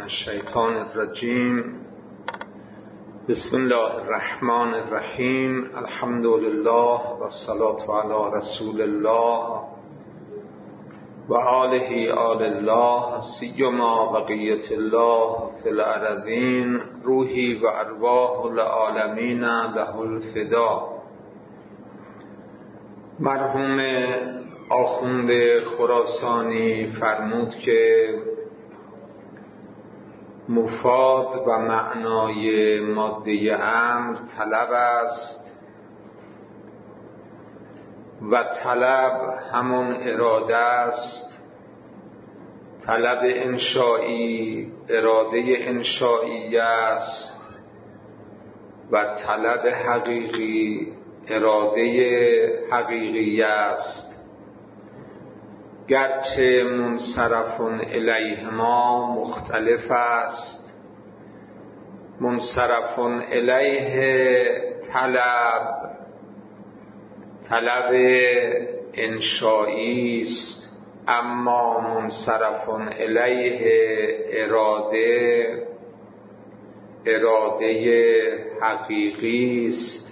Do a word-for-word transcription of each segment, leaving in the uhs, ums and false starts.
الشیطان الرجیم. بسم الله الرحمن الرحیم. الحمد لله و الصلاة علی رسول الله و آله آل الله سیما بقیت الله فی الارضین. روحی و ارواح العالمین له الفدا. مرحوم آخوند خراسانی فرمود که مفاد و معنای ماده امر طلب است و طلب همون اراده است. طلب انشایی اراده انشایی است و طلب حقیقی اراده حقیقی است. گرچه منصرف الیهما مختلف است. منصرف الیه طلب طلب انشایی است، اما منصرف الیه اراده اراده حقیقی است.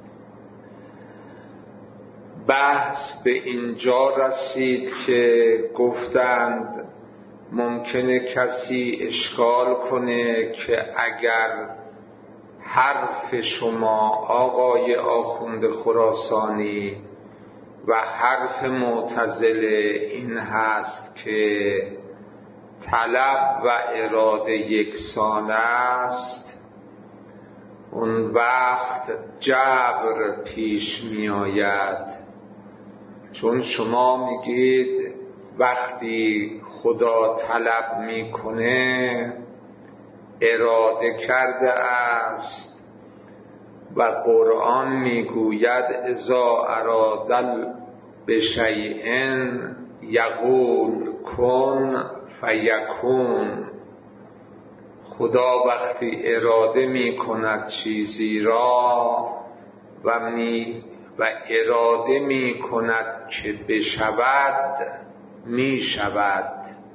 بحث به اینجا رسید که گفتند ممکنه کسی اشکال کنه که اگر حرف شما آقای آخوند خراسانی و حرف معتزله این هست که طلب و اراده یکسان است، اون وقت جبر پیش می آید. چون شما میگید وقتی خدا طلب میکنه اراده کرده است و قرآن میگوید اذا اراد بشیء یقول کن فیکون. خدا وقتی اراده میکند چیزی را و می و اراده می کند که بشود می شود.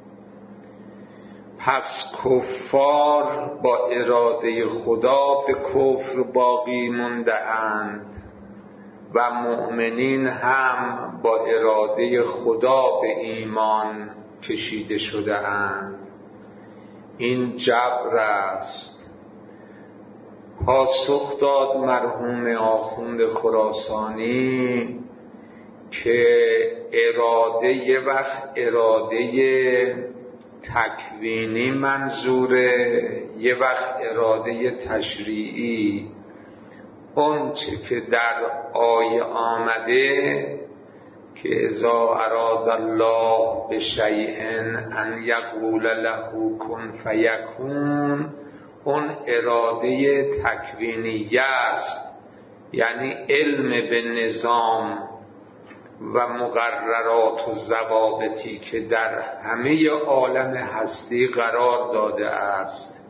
پس کفار با اراده خدا به کفر باقی مانده اند و مؤمنین هم با اراده خدا به ایمان کشیده شده اند. این جبر است. پاسخ داد مرحوم آخوند خراسانی که اراده یه وقت اراده تکوینی منظوره، یه وقت اراده تشریعی. اون چه که در آیه آمده که اذا اراد الله بشیء ان یقول له کن فیکون، اون اراده تکوینیه است، یعنی علم به نظام و مقررات و ضوابطی که در همه عالم هستی قرار داده است.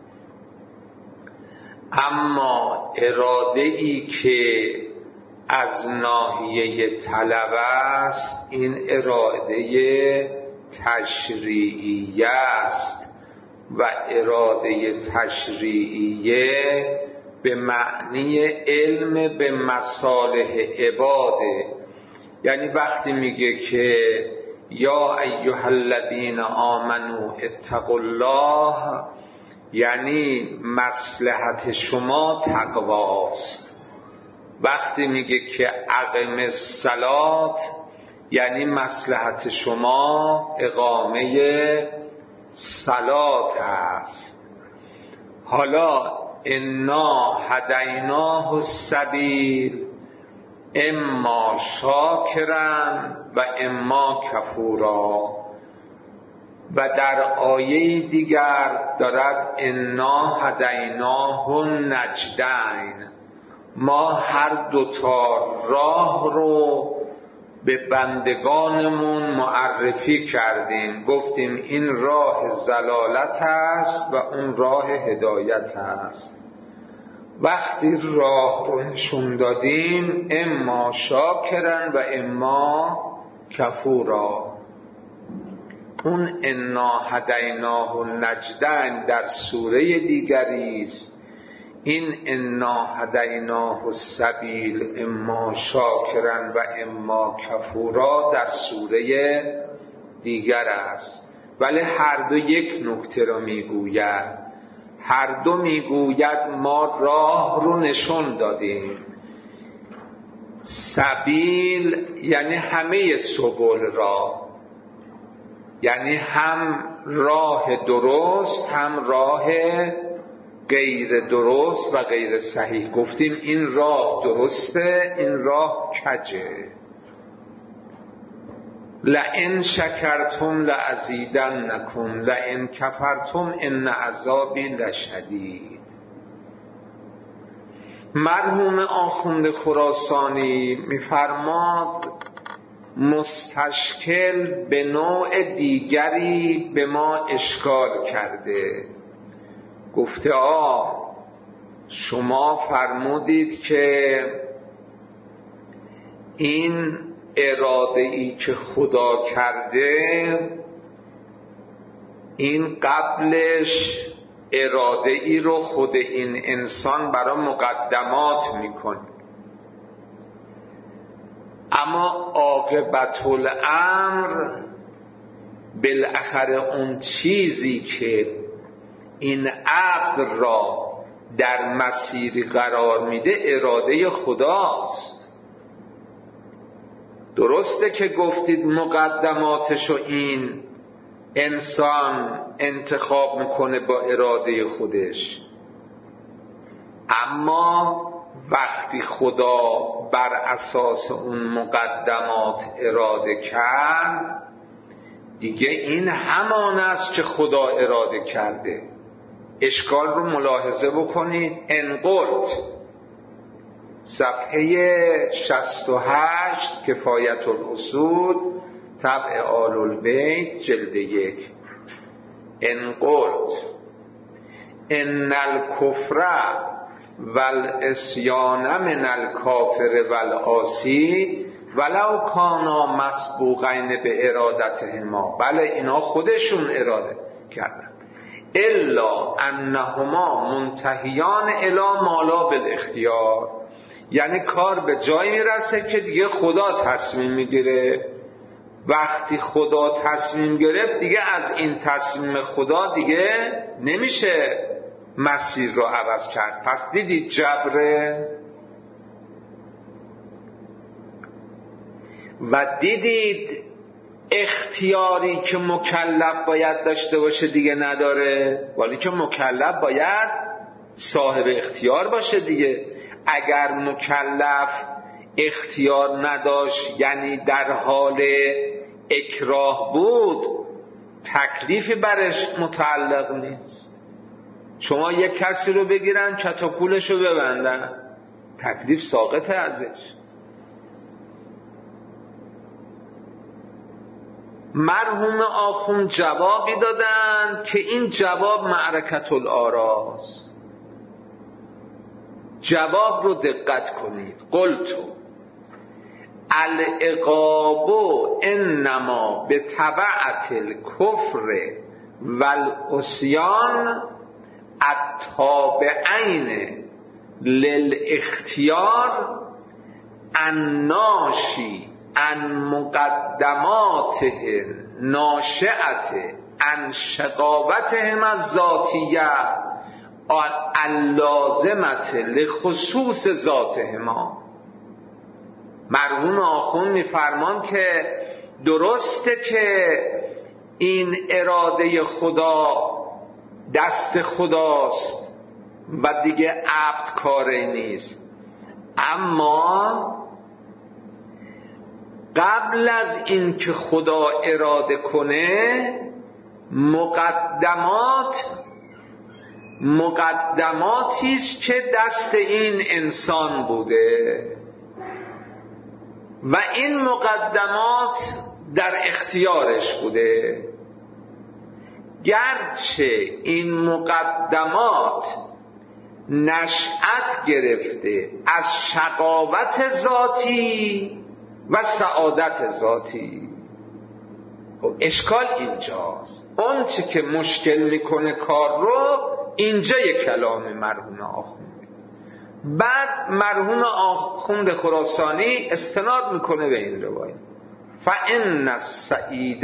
اما اراده ای که از ناحیه طلب است این اراده تشریعیه است و اراده تشریعیه به معنی علم به مصالح عباده. یعنی وقتی میگه که یا ایها الذین آمنوا اتقوا الله، یعنی مصلحت شما تقواست. وقتی میگه که اقم الصلاة، یعنی مصلحت شما اقامه صلات است. حالا انا هدیناه السبیل اما شاکرا و اما کفورا. و در آیه دیگر دارد انا هدیناه النجدین، ما هر دوتا راه رو به بندگانمون معرفی کردیم، گفتیم این راه ضلالت است و اون راه هدایت است. وقتی راه رو نشون دادیم اما شاکرن و اما کفورا. اون انا هدیناه النجدین در سوره دیگری است. این انا هدیناه السبیل اما شاکرا و اما کفورا در سوره دیگر است. ولی هر دو یک نکته را میگوید، هر دو میگوید ما راه رو نشون دادیم. سبیل یعنی همه سبل را، یعنی هم راه درست هم راه غیر درست و غیر صحیح. گفتیم این راه درسته، این راه کجه. لئن شکرتم لازیدنکم لئن کفرتم ان عذابی لشدید. مرحوم آخوند خراسانی میفرماد مستشکل به نوع دیگری به ما اشکال کرده. گفته آ شما فرمودید که این اراده ای که خدا کرده این قبلش اراده ای رو خود این انسان برای مقدمات میکنه، اما عاقبت الامر بالاخره اون چیزی که این عبد را در مسیری قرار میده اراده خداست. درسته که گفتید مقدماتشو این انسان انتخاب میکنه با اراده خودش، اما وقتی خدا بر اساس اون مقدمات اراده کرد دیگه این همان است که خدا اراده کرده. اشکال رو ملاحظه بکنید. انقلت صفحه شصت و هشت کفایت الاصول طبع آل البیت جلد یک. انقلت ان الکفر والعصیان من الکافر والعاصی ولو کانا مسبوقین به ارادتهما. بله اینا خودشون اراده کردن، الا انهما منتهیان الی مالا بالاختیار. یعنی کار به جایی میرسه که دیگه خدا تصمیم میگیره. وقتی خدا تصمیم گرفت دیگه از این تصمیم خدا دیگه نمیشه مسیر رو عوض کرد. پس دیدید جبره و دیدید اختیاری که مکلف باید داشته باشه دیگه نداره، ولی که مکلف باید صاحب اختیار باشه دیگه. اگر مکلف اختیار نداشت یعنی در حال اکراه بود تکلیفی برش متعلق نیست. شما یک کسی رو بگیرن چتاپولش رو ببندن تکلیف ساقطه ازش. مرحوم آخوند جوابی دادن که این جواب معرکت الاراست. جواب رو دقت کنید. قلتو العقاب انما به تبعت الکفر والعصیان التابعین للاختیار الناشی عن مقدماته ناشئت عن شقاوتهم الذاتیه اللازمت لخصوص ذاتهما. مرحوم آخوند میفرمان که درسته که این اراده خدا دست خداست و دیگه عبد کاری نیست، اما قبل از این که خدا اراده کنه مقدمات مقدماتی است که دست این انسان بوده و این مقدمات در اختیارش بوده. گرچه این مقدمات نشأت گرفته از شقاوت ذاتی و سعادت ذاتی، خب اشکال اینجاست، اون چی که مشکل میکنه کار رو اینجا یک کلام مرحوم آخوند. بعد مرحوم آخوند خراسانی استناد میکنه به این روایت، فَإِنَّ السَّعِیدَ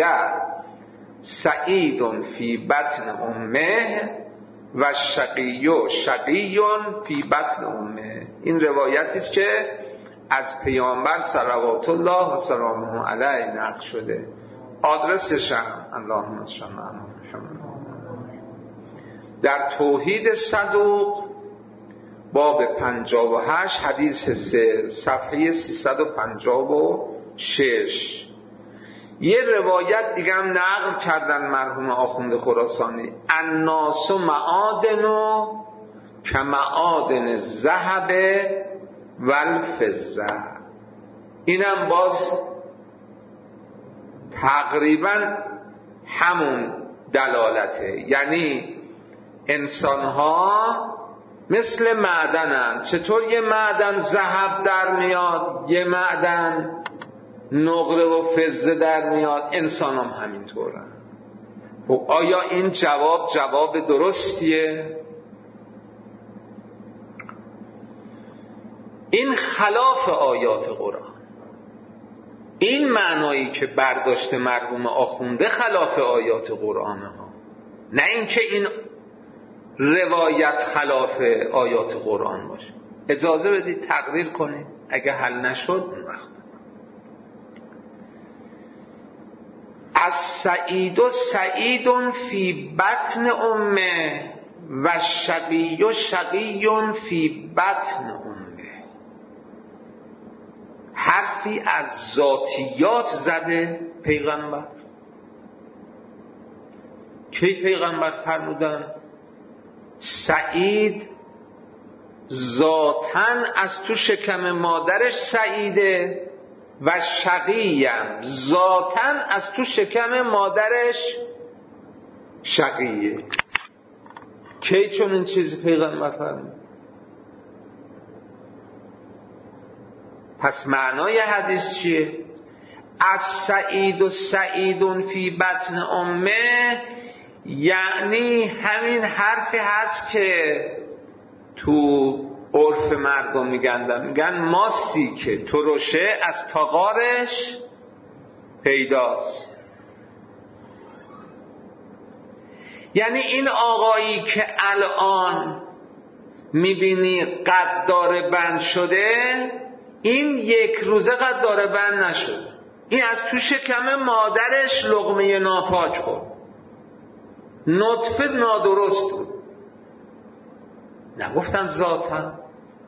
سعید فی بطن امه و شقی شقی فی بطن امه. این روایتی است که از پیامبر صلوات الله و سلامه علیه نقل شده. آدرسش هم اللهم صل علی محمد در توحید صدوق باب پنجاه و هشت حدیث سه صفحه سیصد و پنجاه و شش. یه روایت دیگه هم نقل کردن مرحوم آخوند خراسانی، الناس معادن کمعادن الذهب والفضه. اینم باز تقریبا همون دلالته، یعنی انسانها مثل معدنن. چطور یه معدن ذهب در میاد، یه معدن نقره و فضه در میاد، انسان هم همینطورن. خب آیا این جواب جواب درستیه؟ این خلاف آیات قرآن. این معنایی که برداشت مرحوم آخونده خلاف آیات قرآن ها، نه اینکه این روایت خلاف آیات قرآن باشه. اجازه بدید تقریر کنید، اگه حل نشد اون وقت از سعید و سعید فی بطن امه و شقی و شقی فی بطن امه. حرفی از ذاتیات زده پیغمبر. کی پیغمبر فرمودن سعید ذاتن از تو شکم مادرش سعیده و شقیم ذاتن از تو شکم مادرش شقیه. کی چون این چیزی پیغمبر فرمود؟ پس معنای حدیث چیه؟ از سعید و سعیدون فی بطن امه، یعنی همین حرفی هست که تو عرف مردم میگن میگن ماستی که ترشه از تاغارش پیداست. یعنی این آقایی که الان میبینی قدار بند شده، این یک روزه قدار بند نشد، این از تو شکم مادرش لقمه ناپاک خورد، نطفه نادرست بود. نگفتن ذاتن.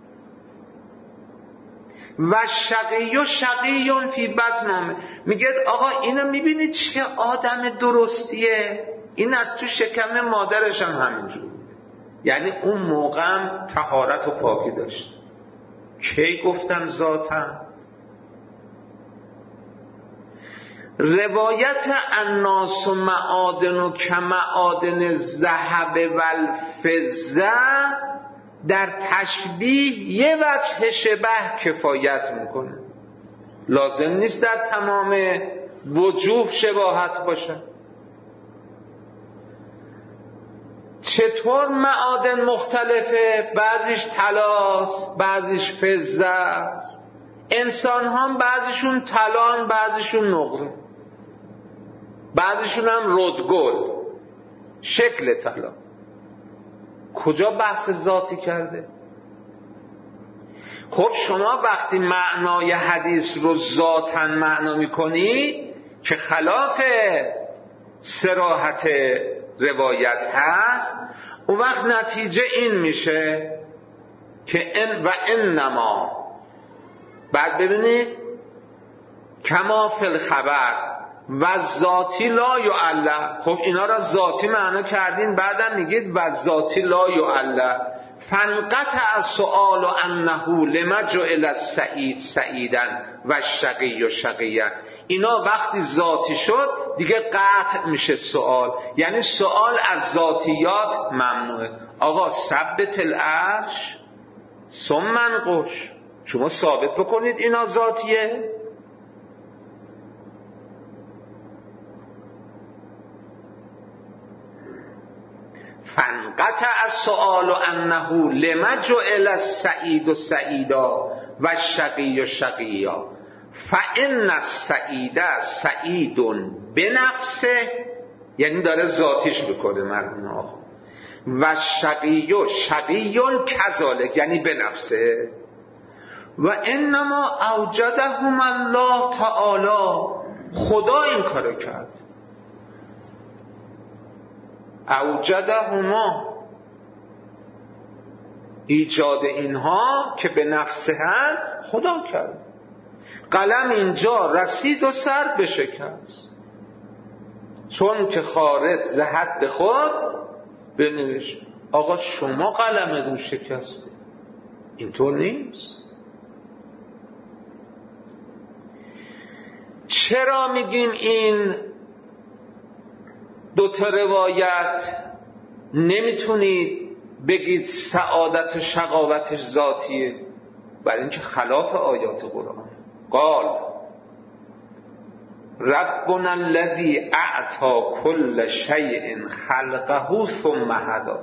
و شقی و شقیون فی بطن امه، میگه آقا اینو میبینید چه آدم درستیه، این از تو شکم مادرش هم همینجور. یعنی اون موقع هم طهارت و پاکی داشت. کی گفتن ذاتن؟ روایت الناس معادن و کمعادن الذهب والفضه در تشبیه یه وجه شبه کفایت میکنه، لازم نیست در تمام وجوه شباهت باشه. چطور معادن مختلفه؟ بعضیش طلاست، بعضیش فضه است. انسان هم بعضیشون طلان، بعضیشون نقره، بعضیشون هم رودگل شکل طلا. کجا بحث ذاتی کرده؟ خب شما وقتی معنای حدیث رو ذاتن معنا میکنی که خلاف صراحت روایت هست، اون وقت نتیجه این میشه که ان و انما، بعد ببینید کما فی الخبر و ذاتی لا یعلق. خب اینا را ذاتی معنا کردین، بعدم میگید و ذاتی لا یعلق. فانقطع السؤال انه لما جعل السعید سعیدن و شقی و شقیان. اینا وقتی ذاتی شد دیگه قطع میشه سوال، یعنی سوال از ذاتیات ممنوعه. آقا ثبت العرش ثم انقش، شما ثابت بکنید اینا ذاتیه. قطع السؤال انه لم جعل السعید سعیدا و الشقی شقیا فان السعید سعید بنفسه، یعنی داره ذاتیش بکنه مرحوم آخر، و شقی شقی کذالک یعنی بنفسه، و انما اوجدهم الله تعالی، خدا این کارو کرد. اوجدهما، ایجاد اینها که به نفسه هست خدا کرد. قلم اینجا رسید و سر بشکست، چون که خارج ز حد خود بنوشت. آقا شما قلمتون شکسته، اینطور نیست. چرا میگیم این دو تا روایت نمیتونید بگید سعادت و شقاوتش ذاتیه؟ برای اینکه خلاف آیات قرآن. قال ربنا الذی اعطی کل شیء خلقه ثم هدی.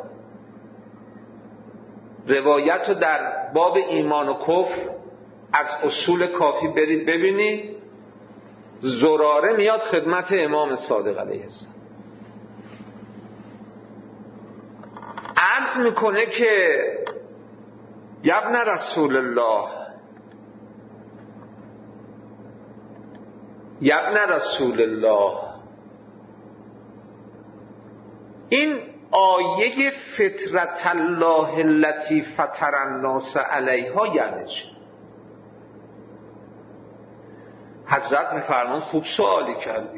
روایت رو در باب ایمان و کفر از اصول کافی برید ببینید. زراره میاد خدمت امام صادق علیه السلام، عرض میکنه که یبن رسول الله، یبن رسول الله، این آیه فطرت الله التي فطر الناس علیها یعنی چه؟ حضرت میفرمان خوب سوالی کردی.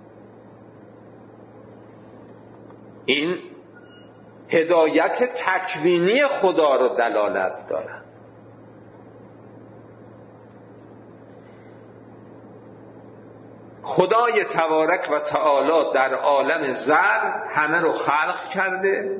این هدایت تکوینی خدا رو دلالت داره. خدای تبارک و تعالی در عالم ذر همه رو خلق کرده.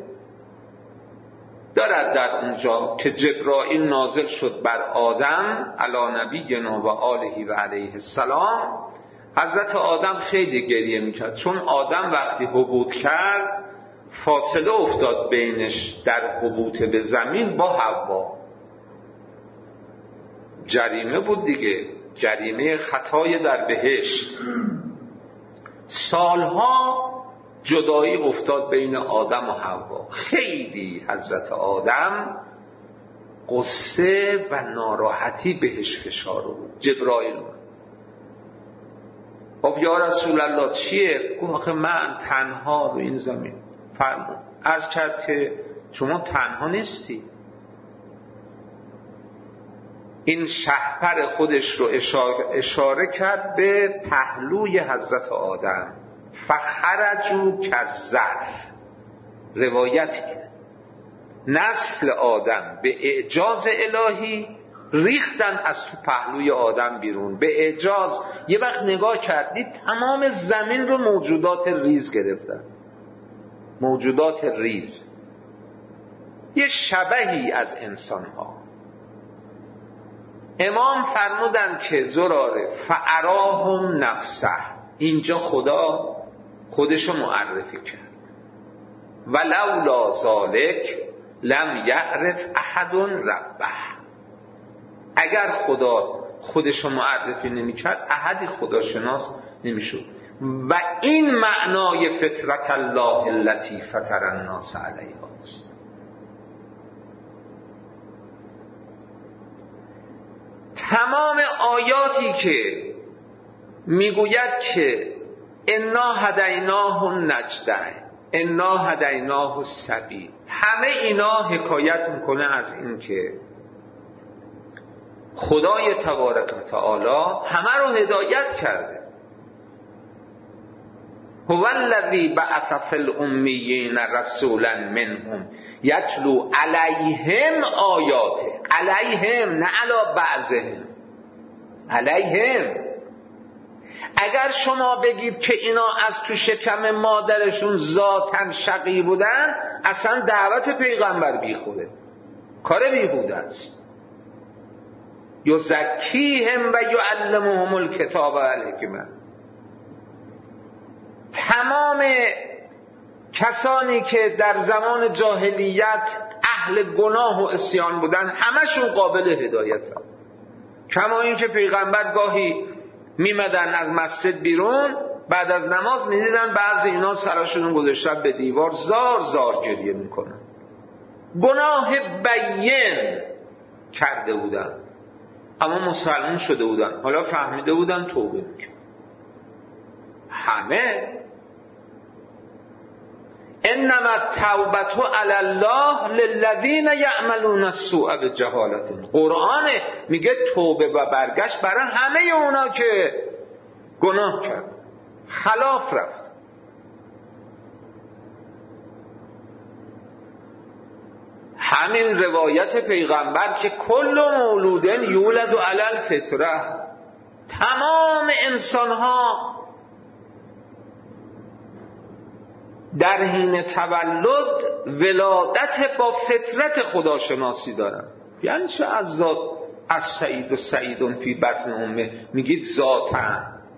دارد در اونجا که جبرائیل نازل شد بر آدم علی نبینا و آله و علیه السلام. حضرت آدم خیلی گریه میکرد، چون آدم وقتی هبوط کرد فاصله افتاد بینش در هبوط به زمین با حوا. جریمه بود دیگه، جریمه خطای در بهشت. سالها جدایی افتاد بین آدم و حوا. خیلی حضرت آدم قصه و ناراحتی بهش فشار بود. جبرائیل خب یا رسول الله چیه؟ گفت آخه من تنها رو این زمین. فرمود عرض کرد که شما تنها نیستی. این شهپر خودش رو اشاره, اشاره کرد به پهلوی حضرت آدم. فخرجو کالزحف، روایتی نسل آدم به اعجاز الهی ریختن از تو پهلوی آدم بیرون. به اعجاز یه وقت نگاه کردید تمام زمین رو موجودات ریز گرفتن. موجودات ریز، یه شبهی از انسان ها. امام فرمودن که زراره فاراهم نفسه، اینجا خدا خودشو معرفی کرد. ولولا ذالک لم یعرف احد ربه، اگر خدا خودشو معرفی نمی کرد احدی خداشناس نمی شد. و این معنای فطرت الله التي فطر الناس علیها است. تمام آیاتی که میگوید که انا هدیناه النجدین، انا هدیناه السبیل، همه اینا حکایت میکنه از این که خدای تبارک و تعالی همه رو هدایت کرده. هو الذی بعث فی الامیین رسولا منهم یتلو علیهم آیاته، علیهم نه علی بعضهم، علیهم. اگر شما بگید که اینا از تو شکم مادرشون ذاتن شقی بودن، اصلا دعوت پیغمبر بیخوده، کار بیهوده است. یزکیهم و یعلمهم الکتاب و الحکمه. تمام کسانی که در زمان جاهلیت اهل گناه و عصیان بودن همشون قابل هدایت هم. کما این که پیغمبر گاهی میمدن از مسجد بیرون، بعد از نماز میدیدن بعضی اینا سرشون گذاشتن به دیوار زار زار گریه میکنن، گناه بین کرده بودن اما مسلمان شده بودن، حالا فهمیده بودن توبه میکنن. همه انما التوبة علی الله للذین یعملون السوء بجهالة. قرآن میگه توبه و برگشت برای همه اونا که گناه کرد، خلاف رفت. همین روایت پیغمبر که کل مولود یولد علی الفطره، تمام انسان ها در حین تولد ولادت با فطرت خداشناسی دارن. یعنی چه از ذات از سعید و سعیدون فی بطن امه میگید ذاتا.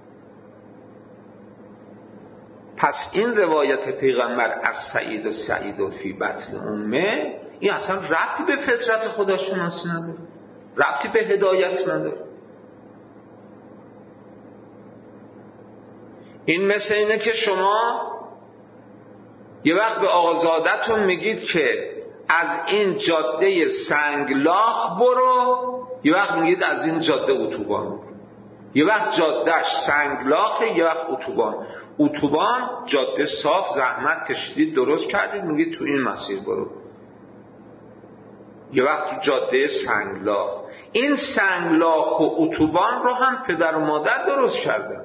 پس این روایت پیغمبر از سعید و سعیدون فی بطن امه این اصلا ربطی به فطرت خداشناسی نداره، ربطی به هدایت نداره. این مثل اینه که شما یه وقت به آقازادتون میگید که از این جاده سنگلاخ برو، یه وقت میگید از این جاده اتوبان برو. یه وقت جادهش سنگلاخه، یه وقت اتوبان. اتوبان جاده صاف، زحمت کشیدید درست کردید، میگید تو این مسیر برو. یه وقت تو جاده سنگلاخ. این سنگلاخ و اتوبان رو هم پدر و مادر درست کردن،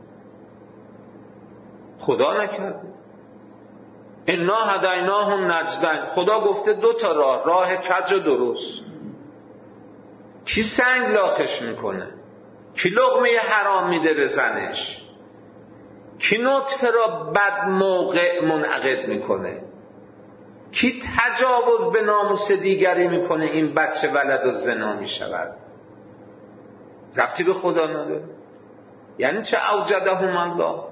خدا نکرد. انا هدیناهم نجدین. خدا گفته دو تا راه، راه کج و درست. کی سنگ لاخش میکنه؟ کی لقمه حرام میده به زنش؟ کی نطفه را بد موقع منعقد میکنه؟ کی تجاوز به ناموس دیگری میکنه این بچه ولد و زنا میشود؟ ربطی به خدا نداره. یعنی چه اوجدهم الله؟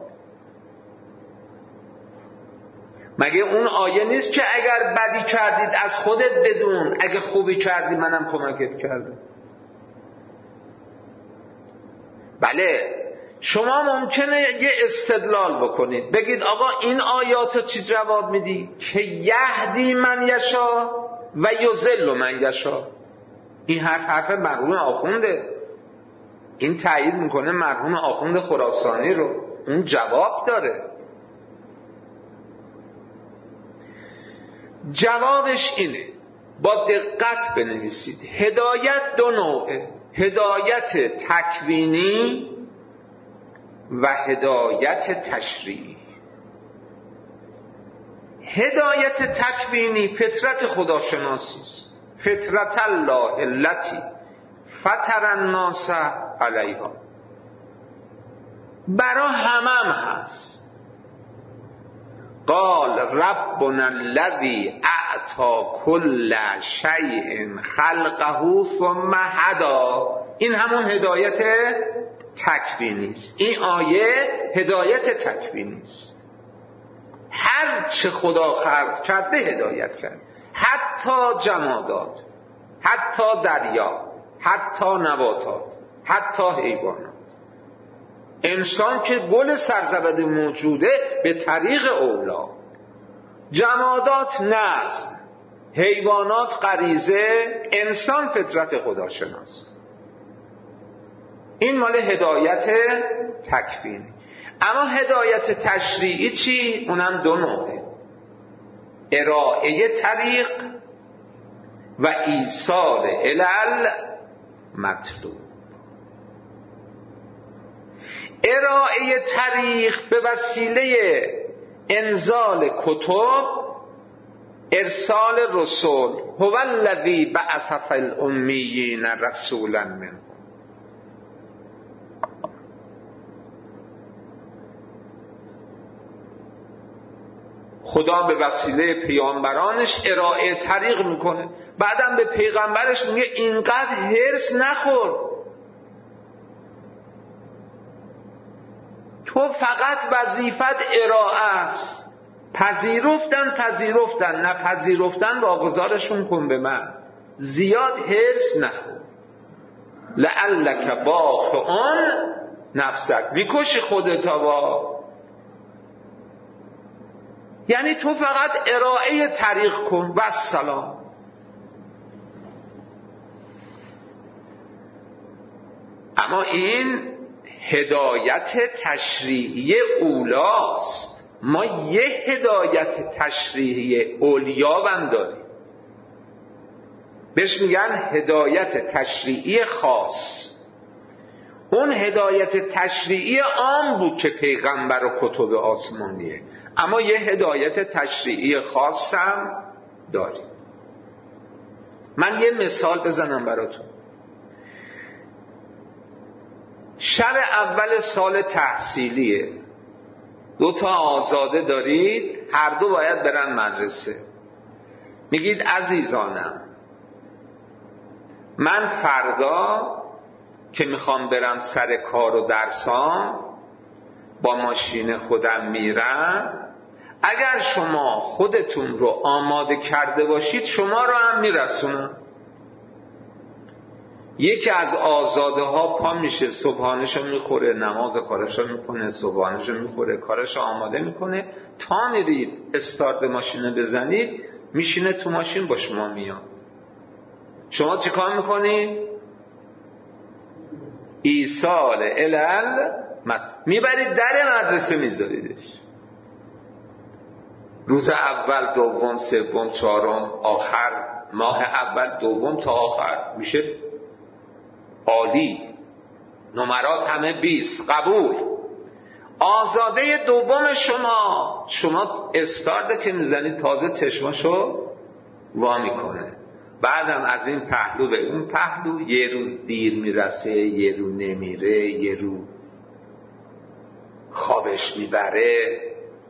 مگه اون آیه نیست که اگر بدی کردید از خودت بدون، اگه خوبی کردی منم کمکت کردم؟ بله، شما ممکنه یه استدلال بکنید، بگید آقا این آیاتو چی جواب میدی؟ که یهدی من یشا و یضل من یشا. این حرف حرف مرحوم آخونده، این تایید میکنه مرحوم آخوند خراسانی رو، اون جواب داره. جوابش اینه، با دقت بنویسید. هدایت دو نوعه، هدایت تکوینی و هدایت تشریعی. هدایت تکوینی فطرت خداشناسی است، فطرت الله التی فطر الناس علیها، برای همم هست. قال ربنا الذی اعطی کل شیء خلقه ثم هدی. این همون هدایت تکوینی است. این آیه هدایت تکوینی است. هر چه خدا خلق کرده هدایت کرد، حتی جمادات، حتی دریا، حتی نباتات، حتی حیوانات. انسان که گل سرزبد موجوده به طریق اولا، جمادات نظم، حیوانات غریزه، انسان فطرت خداشناس. این مال هدایت تکوینی. اما هدایت تشریعی چی؟ اونم دو نوعه، ارائه طریق و ایصال علل مطلوب. ارائه طریق به وسیله انزال کتب، ارسال رسول. هو الذی بعث فی الامیین رسولا منهم. خدا به وسیله پیامبرانش ارائه طریق میکنه، بعدم به پیغمبرش میگه اینقدر هرس نخور، تو فقط وظیفت ارائه است. پذیرفتن پذیرفتن نپذیرفتن واگذارشون کن به من، زیاد حرص نخور. لعلک باخعون نفسک، میکشی خودتا با، یعنی تو فقط ارائه طریق کن و السلام. اما این هدایت تشریعی اولاست، ما یه هدایت تشریعی اولیاب هم داریم، بهش میگن هدایت تشریعی خاص. اون هدایت تشریعی عام بود که پیغمبر و کتب آسمانیه، اما یه هدایت تشریعی خاص هم داریم. من یه مثال بزنم براتون. شب اول سال تحصیلیه، دو تا آزاده دارید، هر دو باید برن مدرسه. میگید عزیزانم من فردا که میخوام برم سر کار و درسام با ماشین خودم میرم، اگر شما خودتون رو آماده کرده باشید شما رو هم میرسونم. یکی از آزاده ها پا میشه، صبحانشو میخوره، نماز کارشو میکنه، صبحانشو میخوره، کارشو آماده میکنه، تا میرید استارت ماشین بزنید میشینه تو ماشین با شما میاد. شما چی کار میکنی؟ ایصال علل میبرید در مدرسه میذاریدش. روز اول، دوم، سوم، چهارم، آخر ماه اول، دوم تا آخر میشه عالی، نمرات همه بیست، قبول. آزاده دوم شما شما استارت که میزنید تازه چشماشو وا میکنه، بعدم از این پهلو به اون پهلو، یه روز دیر میرسه، یه رو نمیره، یه رو خوابش میبره.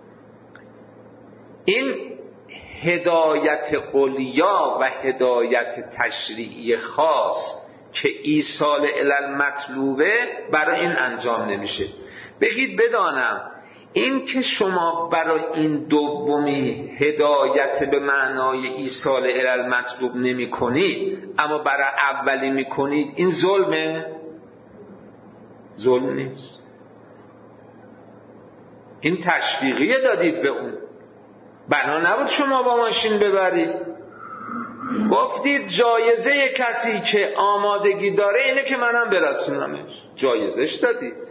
این هدایت علیا و هدایت تشریعی خاص که ایصال الی مطلوبه برای این انجام نمیشه. بگید بدانم این که شما برای این دومی هدایت به معنای ایصال الی مطلوب نمی کنید اما برای اولی می کنید، این ظلمه؟ ظلم نیست، این تشویقیه دادید به اون. بنا نبود شما با ماشین ببرید، گفتید جایزه کسی که آمادگی داره اینه که منم برسونمش، جایزش دادید.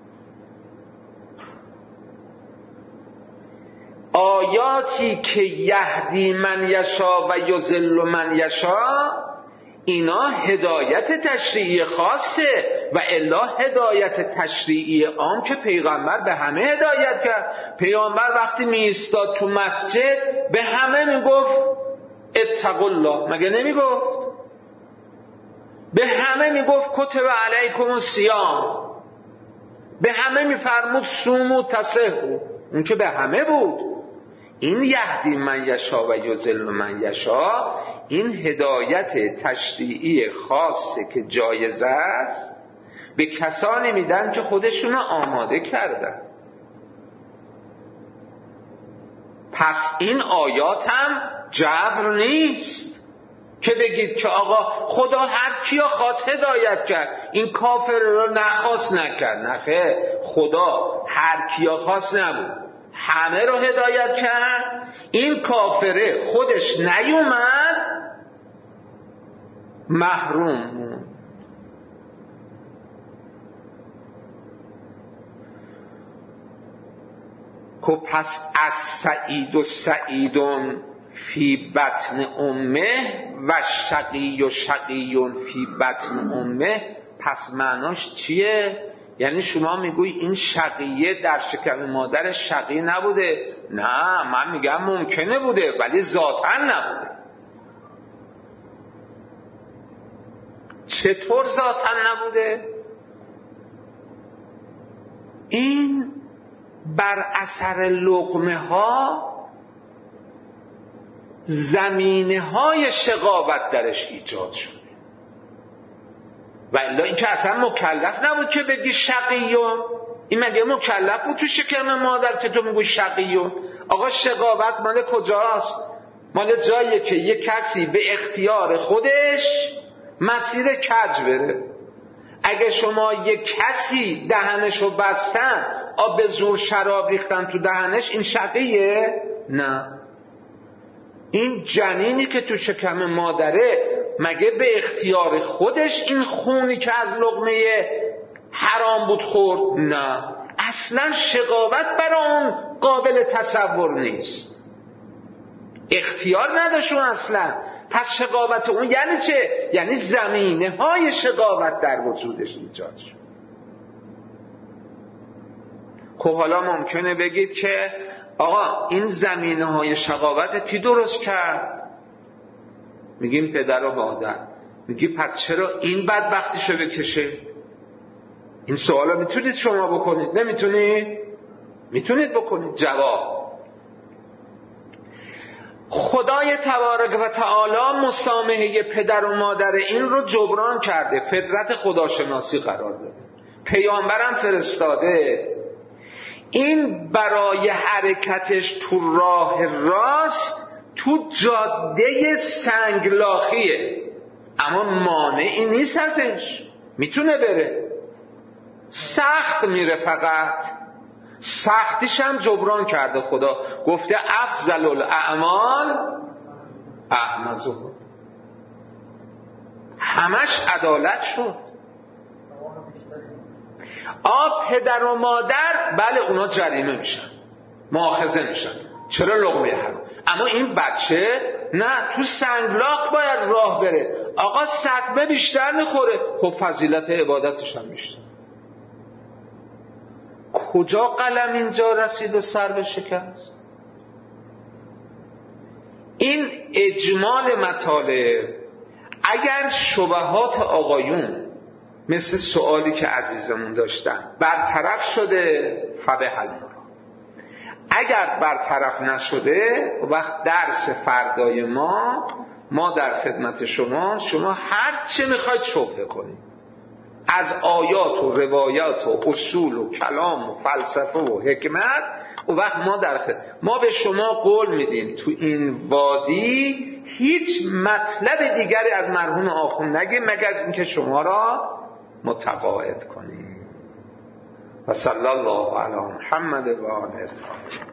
آیاتی که یهدی من یشا و یضل من یشا، اینا هدایت تشریعی خاصه، و الا هدایت تشریعی عام که پیغمبر به همه هدایت کرد. پیغمبر وقتی می ایستاد تو مسجد به همه می گفت اتقوا الله، مگه نمی گفت؟ به همه می گفت کتب علیکم الصیام، به همه می فرمود صوموا تصحوا، اون که به همه بود. این یهدی من یشا و یضل من یشا، این هدایت تشریعی خاصه که جایزه است، به کسانی میدن که خودشونو آماده کردن. پس این آیات هم جبر نیست که بگید که آقا خدا هر کیا خواست هدایت کرد، این کافر رو نخواست نکرد. نه خیر، خدا هر کیا خواست نبود، همه رو هدایت کرد. این کافره خودش نیومد، محروم موند. خب پس از سعید و سعیدون فی بطن امه و شقی و شقیون فی بطن امه، پس معناش چیه؟ یعنی شما میگوی این شقیه در شکم مادر شقی نبوده؟ نه، من میگم ممکنه بوده ولی ذاتاً نبوده. چطور ذاتاً نبوده؟ این بر اثر لقمه ها زمینه های شقاوت درش ایجاد شده، و الا این که اصلا مکلف نبود که بگی شقیون. این مگه مکلف بود تو شکم مادر که تو میگوی شقیون؟ آقا شقاوت مال کجاست؟ مال جاییه که یک کسی به اختیار خودش مسیر کج بره. اگه شما یک کسی دهنشو بستن، آب به زور شراب ریختن تو دهنش، این شقیه؟ نه. این جنینی که تو شکم مادره مگه به اختیار خودش این خونی که از لقمه حرام بود خورد؟ نه. اصلا شقاوت برای اون قابل تصور نیست، اختیار نداشت اصلا. پس شقاوت اون یعنی چه؟ یعنی زمینه های شقاوت در وجودش ایجاد شد. خب حالا ممکنه بگید که آقا این زمینه های شقاوت کی درست کرد؟ میگیم پدر و مادر. میگی پس چرا این بدبختیشو بکشه؟ این سوالو میتونید شما بکنید؟ نمیتونید؟ میتونید بکنید. جواب: خدای تبارک و تعالی مسامحه پدر و مادر این رو جبران کرده، فطرت خداشناسی قرار داده، پیامبرم فرستاده. این برای حرکتش تو راه راست تو جاده سنگلاخیه، اما مانعی نیست ازش، میتونه بره. سخت میره، فقط سختیش هم جبران کرده خدا، گفته افضل الاعمال احمزه، همش عدالت شد. آب پدر و مادر بله اونا جریمه میشن، مؤاخذه میشن، چرا لقمه حرام. اما این بچه نه، تو سنگلاخ باید راه بره. آقا سطمه بیشتر میخوره، خب فضیلت عبادتش هم بیشتر. کجا قلم اینجا رسید و سر به شکست؟ این اجمال مطالب. اگر شبهات آقایون مثل سوالی که عزیزمون داشتن برطرف شده فبه المراد، اگر برطرف نشده وقت درس فردای ما ما در خدمت شما، شما هر چه میخواید شبهه کنید از آیات و روایات و اصول و کلام و فلسفه و حکمت، و وقت ما در خدمت. ما به شما قول میدیم تو این وادی هیچ مطلب دیگری از مرحوم آخوند نگیم مگر از اینکه شما را متقاعد کنیم. و صلی الله علی محمد و آله الطاهرین.